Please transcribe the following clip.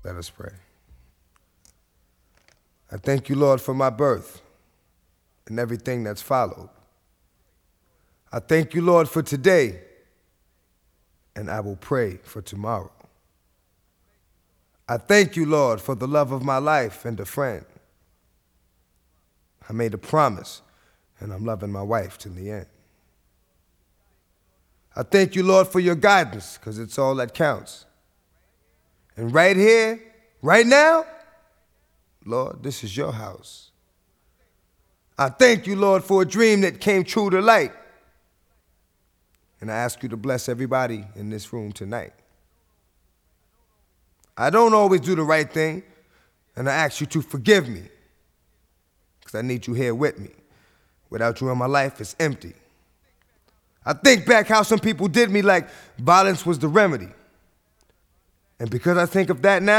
Let us pray. I thank you, Lord, for my birth and everything that's followed. I thank you, Lord, for today, and I will pray for tomorrow. I thank you, Lord, for the love of my life and a friend. I made a promise, and I'm loving my wife till the end. I thank you, Lord, for your guidance, because it's all that counts. And right here, right now, Lord, this is your house. I thank you, Lord, for a dream that came true to light. And I ask you to bless everybody in this room tonight. I don't always do the right thing, and I ask you to forgive me, because I need you here with me. Without you in my life, it's empty. I think back how some people did me like violence was the remedy. And because I think of that now,